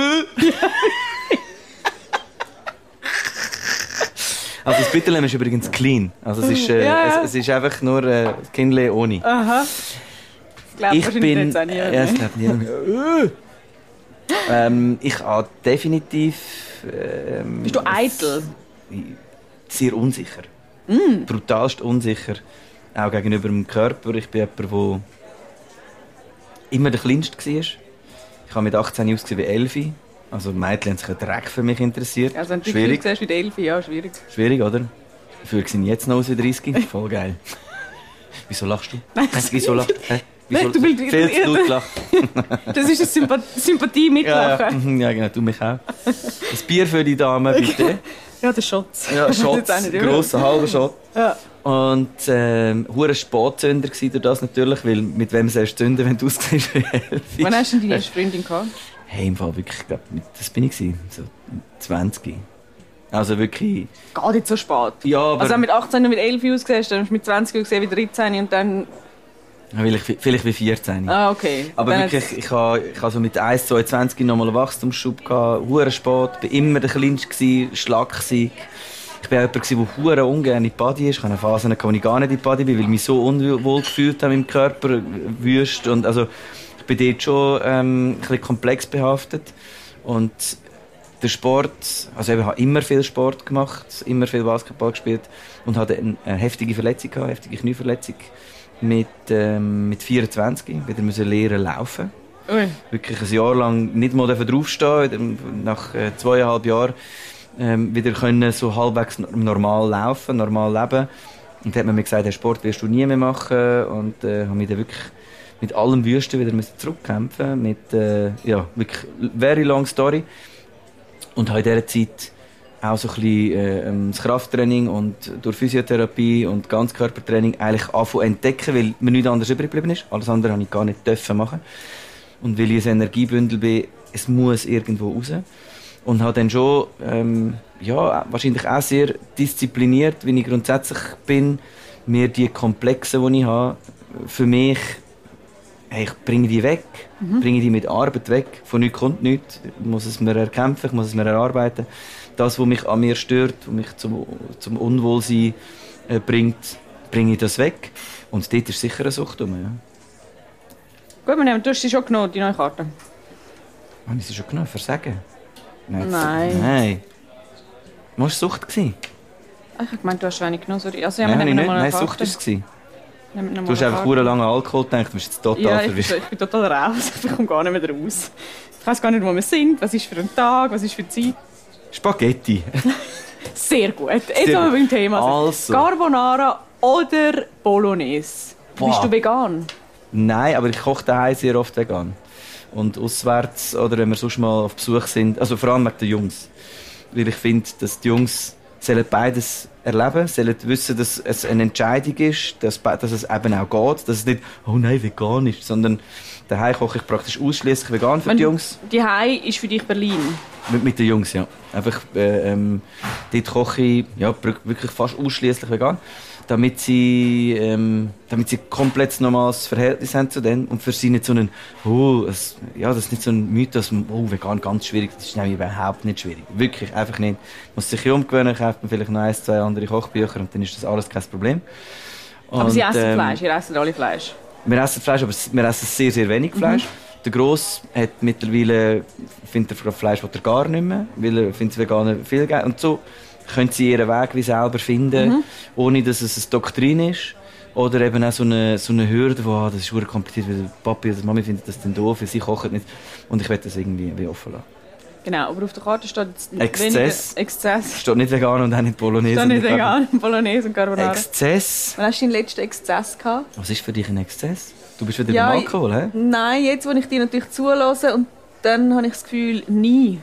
Also das Bitterlehm ist übrigens clean. Also es ist, äh, ja, ja. Es, es ist einfach nur äh, Kindle ohne. Aha. Das ich bin... Jetzt auch nie, ja, das glaubt niemand. ähm, ich habe definitiv... Ähm, Bist du eitel? Sehr unsicher. Mm. Brutalst unsicher. Auch gegenüber dem Körper. Ich bin jemand, der immer der Kleinste war. Ich habe mit achtzehn ausgesehen wie elf. Also Mädchen haben sich einen Dreck für mich interessiert. Also wenn du schwierig. siehst wie elf, ja, schwierig. Schwierig, oder? Dafür sehen jetzt noch aus wie dreißig. Voll geil. Wieso lachst du? Nein, Wieso lachst du? Wieso? Du willst viel zu laut lachen. Das ist eine Sympathie, Sympathie mitlachen. Ja, ja, genau, du mich auch. Ein Bier für die Dame, bitte. Ja, der Schotz. Ja, Schotz, grosser, halber Schott. Ja. Und ähm, hure Spatzünder war durch das natürlich, weil mit wem sollst du zünden, wenn du aussiehst wie elf? Wann hast du denn deine erste Freundin gehabt? Hey, im Fall wirklich, ich glaub, das bin ich gewesen, so zwanzig. Also wirklich... Gar nicht so spät. Ja, aber... Also wenn du mit achtzehn und mit elf ausgesehen, dann hast du mit zwanzig ausgesehen wie dreizehn und dann... Ja, vielleicht, vielleicht wie vierzehn. Ah, okay. Aber dann wirklich, ich habe ich ha so mit eins, zweiundzwanzig nochmal einen Wachstumsschub gehabt, hure spät, bin immer der Kleinste gewesen, schlaksig. Ich war jemand, der hure ungern in die Body ist. Ich hatte eine Phase, wo ich gar nicht in die Body bin, weil ich mich so unwohl gefühlt habe im Körper, wüst. Und also, ich bin dort schon ähm, ein bisschen komplex behaftet. Und der Sport, also ich habe immer viel Sport gemacht, immer viel Basketball gespielt und hatte eine, eine heftige Verletzung gehabt, eine heftige Knieverletzung mit, ähm, mit vierundzwanzig, wieder müssen lernen laufen. Ui. Wirklich ein Jahr lang nicht mal draufstehen, nach äh, zweieinhalb Jahren ähm, wieder können so halbwegs normal laufen, normal leben. Und dann hat man mir gesagt, den Sport wirst du nie mehr machen und äh, habe mich dann wirklich mit allem Wüsten wieder zurückkämpfen, mit äh, ja wirklich very long story. Und habe in dieser Zeit auch so ein bisschen äh, das Krafttraining und durch Physiotherapie und Ganzkörpertraining eigentlich anfangen entdecken, weil mir nichts anderes übrig geblieben ist. Alles andere habe ich gar nicht dürfen machen. Und weil ich ein Energiebündel bin, es muss irgendwo raus. Und habe dann schon, ähm, ja, wahrscheinlich auch sehr diszipliniert, wie ich grundsätzlich bin, mir die Komplexen, die ich habe, für mich, hey, ich bringe die weg, mhm. bringe die mit Arbeit weg. Von nichts kommt nichts. Ich muss es mir erkämpfen, ich muss es mir erarbeiten. Das, was mich an mir stört, was mich zum, zum Unwohlsein äh, bringt, bringe ich das weg. Und dort ist sicher eine Sucht um. Ja. Gut, wir nehmen, du hast sie schon genommen, die neue Karte. Habe ich sie schon genommen? Versagen? Nein. Nein. Was war Sucht? Ich habe gemeint, du hast wenig genommen. Sorry. Also, ja, Nein, wir nehmen nicht. noch mal eine Nein, Sucht Karte. war es. Du hast einfach sehr lange Alkohol gedacht, du bist jetzt total ja, ich, verwischt. ich bin total raus, ich komme gar nicht mehr raus. Ich weiss gar nicht, wo wir sind, was ist für ein Tag, was ist für Zeit. Spaghetti. Sehr gut. Jetzt, wo wir beim Thema sind. Also. Carbonara oder Bolognese? Boah. Bist du vegan? Nein, aber ich koche daheim sehr oft vegan. Und auswärts, oder wenn wir sonst mal auf Besuch sind, also vor allem mit den Jungs. Weil ich finde, dass die Jungs sollen beides erleben, sollen wissen, dass es eine Entscheidung ist, dass, dass es eben auch geht, dass es nicht, oh nein, vegan ist, sondern daheim koche ich praktisch ausschließlich vegan für Wenn die Jungs. Die Hei ist für dich Berlin? Mit, mit den Jungs, ja. Einfach, äh, ähm, dort koche ich ja, wirklich fast ausschließlich vegan, damit sie, ähm, damit sie ein komplett normales Verhältnis haben zu denen und für sie nicht so ein, oh, es, ja, das ist nicht so ein Mythos, oh, vegan ganz schwierig, das ist nämlich überhaupt nicht schwierig. Wirklich, einfach nicht. Man muss sich umgewöhnen, kauft man vielleicht noch ein, zwei andere Kochbücher und dann ist das alles kein Problem. Und, aber sie essen ähm, Fleisch, ihr esst alle Fleisch? Wir essen Fleisch, aber wir essen sehr, sehr wenig Fleisch. Mhm. Der Gross hat mittlerweile, findet er Fleisch, das er gar nicht mehr, weil er findet Veganer viel geil. Und so können sie ihren Weg wie selber finden, mhm. ohne dass es eine Doktrin ist. Oder eben auch so eine, so eine Hürde, wo, ah, das ist sehr kompliziert, weil Papi oder Mami findet das dann doof, weil sie kochen nicht. Und ich will das irgendwie wie offen lassen. Genau, aber auf der Karte steht jetzt Exzess. Exzess. Steht nicht vegan und auch nicht Bolognese. Steht nicht vegan, Bolognese und Carbonara. Exzess. Wann hast du deinen letzten Exzess gehabt? Was ist für dich ein Exzess? Du bist wieder ja, beim Alkohol, hä? Nein, jetzt, wo ich dir natürlich zulasse und dann habe ich das Gefühl, nie.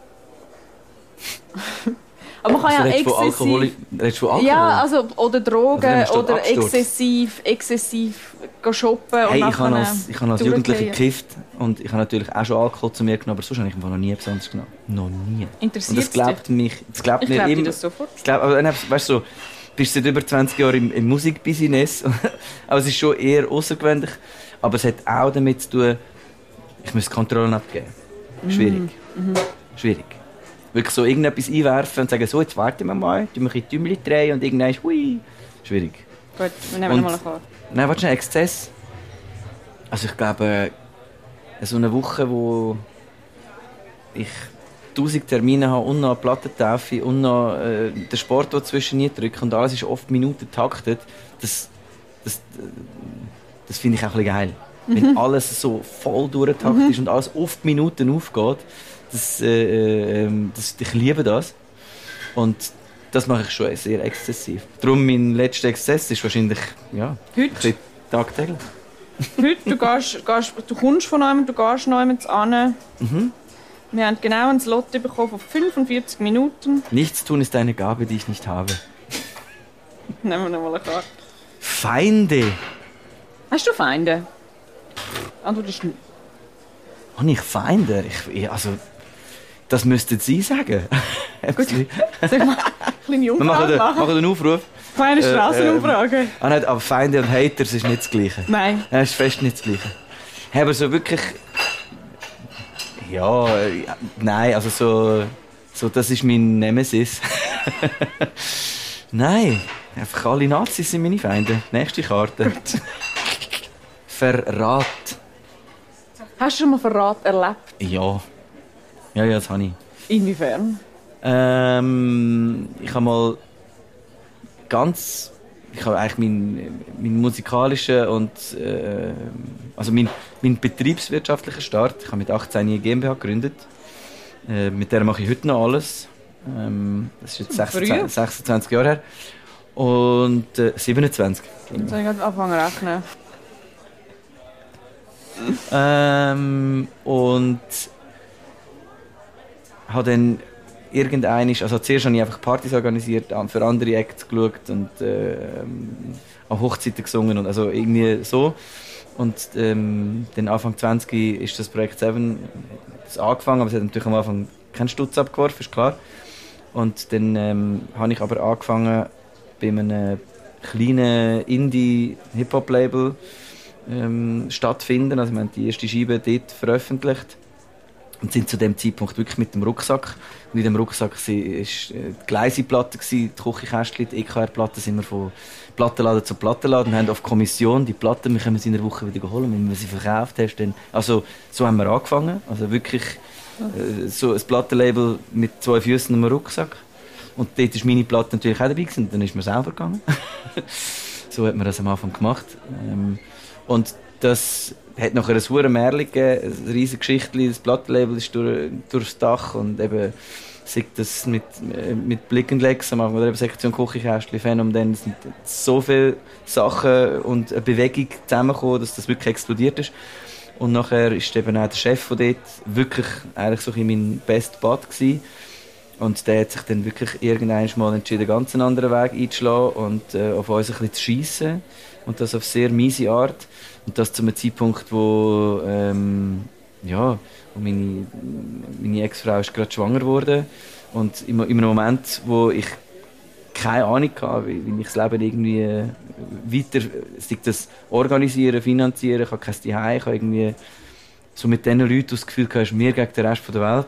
Aber man kann also ja exzessiv... Alkohol, redest du von Alkohol? Ja, also, oder Drogen, also oder exzessiv, exzessiv shoppen. Hey, und ich habe als, ich habe als Jugendlicher gekifft und ich habe natürlich auch schon Alkohol zu mir genommen, aber sonst habe ich noch nie besonders genommen. Noch nie. Interessiert und das glaubt dich? mich, das glaubt ich mir glaube immer. dir das sofort. Ich glaube, aber weißt du, so, bist seit über zwanzig Jahren im, im Musikbusiness, aber es ist schon eher außergewöhnlich. Aber es hat auch damit zu tun, ich muss Kontrollen abgeben. Schwierig. Mm. Schwierig. Wirklich so irgendetwas einwerfen und sagen, so, jetzt warten wir mal, tun wir ein Däumchen drehen und irgendwann ist, hui. Schwierig. Gut, wir nehmen nochmal eine Karte. Nein, warte schnell, Exzess. Also ich glaube, so eine Woche, wo ich tausend Termine habe und noch eine Plattentaufe und noch äh, den Sport dazwischen nie drücke und alles ist oft Minuten taktet, das, das, das finde ich auch ein bisschen geil. Mhm. Wenn alles so voll durchtaktet mhm. ist und alles oft Minuten aufgeht, das, äh, äh, das, ich liebe das. Und das mache ich schon sehr exzessiv. Darum mein letzter Exzess ist wahrscheinlich ja, heute tagtäglich. Heute, du, gehst, gehst, du kommst von jemandem, du gehst noch jemandem an. Mhm. Wir haben genau einen Slot bekommen von fünfundvierzig Minuten. Nichts tun ist eine Gabe, die ich nicht habe. Nehmen wir noch mal eine Karte. Feinde. Hast du Feinde? Antwort ist nicht. Habe ich Feinde? Ich, also, das müssten Sie sagen. Gut, sag mal, kleine Umfrage machen. Wir machen einen Aufruf. Kleine Strassenumfrage. Äh, ähm, ah, nicht, aber Feinde und Haters ist nicht das Gleiche. Nein. Das ist fest nicht das Gleiche. Hey, aber so wirklich... Ja, ja, nein, also so... So, das ist mein Nemesis. Nein, einfach alle Nazis sind meine Feinde. Nächste Karte. Verrat. Hast du schon mal Verrat erlebt? Ja. Ja, ja, das habe ich. Inwiefern? Ähm, ich habe mal ganz... Ich habe eigentlich meinen mein musikalischen und... Äh, also mein, mein betriebswirtschaftlicher Start. Ich habe mit achtzehn eine GmbH gegründet. Äh, mit der mache ich heute noch alles. Ähm, das ist jetzt sechsundzwanzig, sechsundzwanzig Jahre her. Und äh, siebenundzwanzig. Jetzt soll ich gerade anfangen zu rechnen. Ähm, und habe dann irgendein, also zuerst habe ich einfach Partys organisiert, für andere Acts geschaut und äh, an Hochzeiten gesungen und also irgendwie so. Und ähm, dann Anfang zwanzig ist das Projekt Seven das angefangen, aber es hat natürlich am Anfang keinen Stutz abgeworfen, ist klar. Und dann ähm, habe ich aber angefangen bei einem kleinen Indie-Hip-Hop-Label ähm, stattfinden. Also wir haben die erste Scheibe dort veröffentlicht und sind zu dem Zeitpunkt wirklich mit dem Rucksack. Und in dem Rucksack war die Gleisi-Platte, die Küchenkästchen, die E K R-Platte, sind wir von Plattenladen zu Plattenladen und haben auf Kommission die Platten, wir können sie in einer Woche wieder holen, wenn wir sie verkauft hast. Dann, also so haben wir angefangen. Also wirklich äh, so ein Plattenlabel mit zwei Füßen und einem Rucksack. Und dort war meine Platte natürlich auch dabei gewesen. Dann ist man selber gegangen. So hat man das am Anfang gemacht. Ähm, und das hat nachher ein hohes Märchen gegeben, eine riesige Geschichte. Das Plattenlabel ist durch, durchs Dach und eben sei das mit, mit Blick und Legs am Anfang oder eben Sektion Küchenkästchen, Phänomen, dann sind so viele Sachen und eine Bewegung zusammengekommen, dass das wirklich explodiert ist. Und nachher ist eben auch der Chef von dort wirklich eigentlich so mein Best Bud gewesen. Und der hat sich dann wirklich irgendwann mal entschieden, einen ganz anderen Weg einzuschlagen und äh, auf uns ein bisschen zu schiessen. Und das auf sehr miese Art. Und das zu einem Zeitpunkt, wo, ähm, ja, wo meine, meine Ex-Frau ist gerade schwanger wurde. Und in, in einem Moment, wo ich keine Ahnung hatte, wie, wie ich das Leben irgendwie weiter, sei das organisieren, finanzieren, ich habe kein Zuhause, ich habe irgendwie so mit diesen Leuten das Gefühl, es ist mir gegen den Rest der Welt.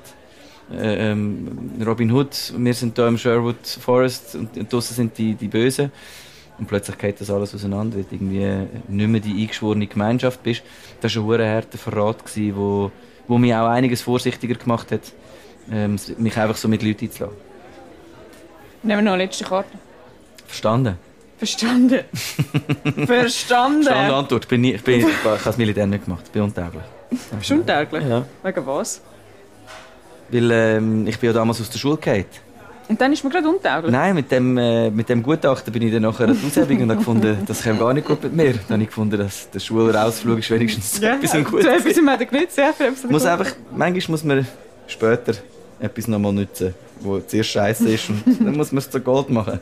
Ähm, Robin Hood, wir sind hier im Sherwood Forest und, und draussen sind die, die Bösen. Und plötzlich geht das alles auseinander, weil du irgendwie nicht mehr die eingeschworene Gemeinschaft bist. Das war ein sehr harter Verrat, der wo, wo mich auch einiges vorsichtiger gemacht hat, ähm, mich einfach so mit Leuten einzulassen. Nehmen wir noch eine letzte Karte. Verstanden? Verstanden. Verstanden. Verstanden Antwort. Ich, bin nie, ich, bin, ich habe das Militär nicht gemacht. Ich bin untauglich. Bist du untauglich? Ja. Wegen was? Weil ähm, ich bin ja damals aus der Schule gefallen. Und dann ist man gerade untauglich? Nein, mit dem, äh, mit dem Gutachten bin ich dann nachher an die Aushebung und habe gefunden, das käme gar nicht gut mit mir. Dann habe ich gefunden, dass der Schulerausflug ist wenigstens ja, etwas Gutes. Zu etwas hat er genützt, ja, für etwas muss einfach, manchmal muss man später etwas noch mal nutzen, das zuerst scheiße ist und dann muss man es zu Gold machen.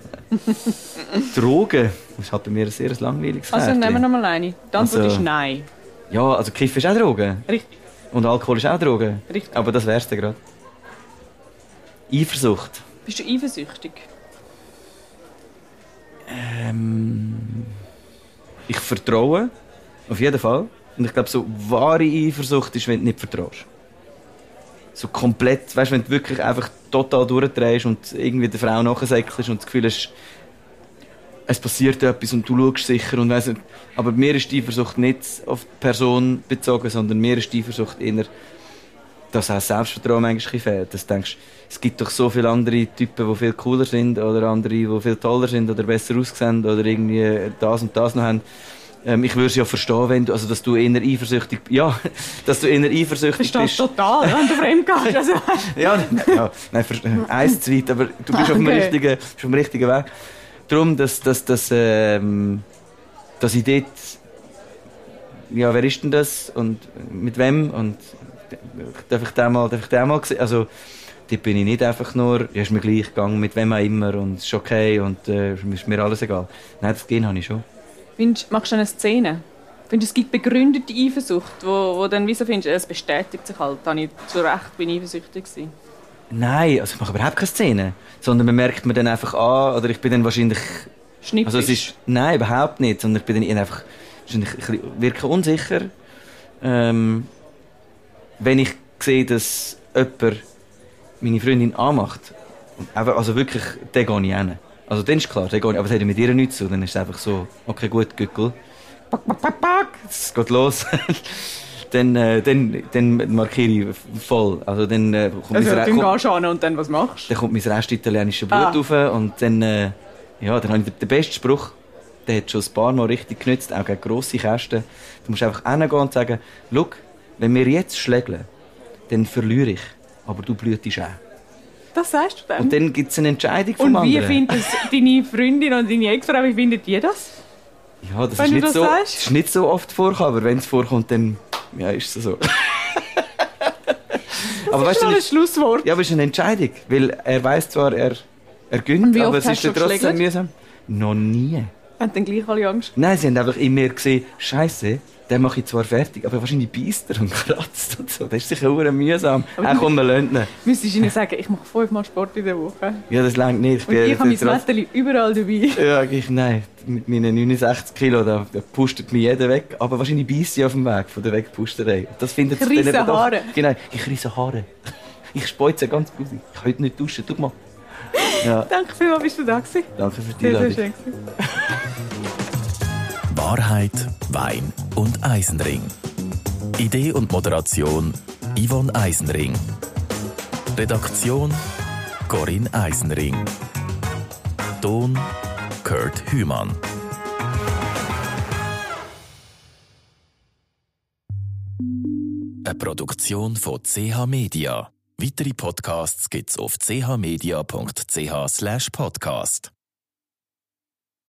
Drogen, das ist halt bei mir ein sehr langweiliges Kärtchen. Also nehmen wir noch mal eine. Die Antwort also, ist nein. Ja, also Kiffen ist auch Drogen. Richtig. Und Alkohol ist auch Drogen. Richtig. Aber das wär's dann gerade. Eifersucht. Bist du eifersüchtig? Ähm, ich vertraue, auf jeden Fall. Und ich glaube, so wahre Eifersucht ist, wenn du nicht vertraust. So komplett, weißt du, wenn du wirklich einfach total durchdrehst und irgendwie der Frau nachsäckelst und das Gefühl hast, es passiert etwas und du schaust sicher und weiss nicht. Aber mir ist die Eifersucht nicht auf die Person bezogen, sondern mir ist die Eifersucht eher, dass auch Selbstvertrauen manchmal fehlt. Dass du denkst, es gibt doch so viele andere Typen, die viel cooler sind oder andere, die viel toller sind oder besser aussehen oder irgendwie das und das noch haben. Ähm, ich würde es ja verstehen, wenn du, also, dass du eher eifersüchtig, ja, dass du eher eifersüchtig Verstehst bist. total, wenn du fremd gehst. Also. ja, ja, nein, eins zu weit, aber du bist okay. auf, dem richtigen, bist auf dem richtigen Weg. Darum, dass, dass, dass, ähm, dass ich dort, ja, wer ist denn das und mit wem und darf ich den mal, darf ich den mal sehen? Also, dort bin ich nicht einfach nur, ja, ist mir gleich gegangen, mit wem auch immer und es ist okay und äh, ist mir alles egal. Nein, das Gehen habe ich schon. Findest, machst du eine Szene? Findest, es gibt begründete Eifersucht, wo, wo dann wieso findest, es bestätigt sich halt, dass ich zu Recht bin eifersüchtig gewesen? Nein, also ich mache überhaupt keine Szene, sondern man merkt mir dann einfach an, oder ich bin dann wahrscheinlich... Schnippisch? Also es ist, nein, überhaupt nicht, sondern ich bin dann einfach wahrscheinlich ein bisschen, wirklich unsicher. Ähm, wenn ich sehe, dass jemand meine Freundin anmacht Aber, also wirklich, den gehe ich hin. Also dann ist klar, den gehe ich, aber es hat ja mit ihr nichts zu. Dann ist es einfach so, okay gut, Gückel. Pack, pack, pack, pack. Es geht los. dann, äh, dann, dann markiere ich voll. Also dann äh, kommt also, mein dann gehst du an und dann was machst du? Dann kommt mein Rest italienische Blut ah. rauf und dann, äh, ja, dann habe ich den besten Spruch, der hat schon ein paar Mal richtig genützt, auch gegen grosse Kästen. Du musst einfach hingehen und sagen, schau, wenn wir jetzt schlägeln, dann verliere ich, aber du blühtest auch. Das sagst du dann? Und dann gibt es eine Entscheidung vom Und wie anderen. findet es deine Freundin und deine Ex-Frau, wie findet die das? Ja, das, wenn ist nicht, das, so, sagst? das ist nicht so oft vorgekommen, aber wenn es vorkommt, dann ja, ist es so. Das aber ist weißt schon du, ein Schlusswort. Ja, aber es ist eine Entscheidung, weil er weiss zwar, er, er gönnt, Und wie aber oft es hast ist du dann trotzdem geschlägelt? mühsam. Noch nie. Haben dann gleich alle Angst? Nein, sie haben einfach in mir gesehen, Scheiße, den mache ich zwar fertig, aber wahrscheinlich beißt er und kratzt und so. Das ist sicher auch mühsam. Auch komm, wir lassen ihn. Müsstest du ihnen sagen, ich mache fünfmal Sport in der Woche. Ja, das reicht nicht. Und ich habe mein Mädchen überall dabei. Ja, ich, nein. Mit meinen neunundsechzig Kilo, da, da pustet mich jeder weg. Aber wahrscheinlich beißt sie auf dem Weg von der Wegpusterei. Das findet Ich reisse Haare. Genau, ich reisse Haare. Ich speuze ganz grusig. Ich kann heute nicht duschen, tu mal. Ja. Danke vielmals, bist du da gewesen. Danke für die Sehr, sehr Einladung. schön gewesen. Wahrheit, Wein und Eisenring. Idee und Moderation Yvonne Eisenring. Redaktion Corinne Eisenring. Ton Kurt Hümann. Eine Produktion von C H Media. Weitere Podcasts gibt's auf c h media punkt c h slash podcast.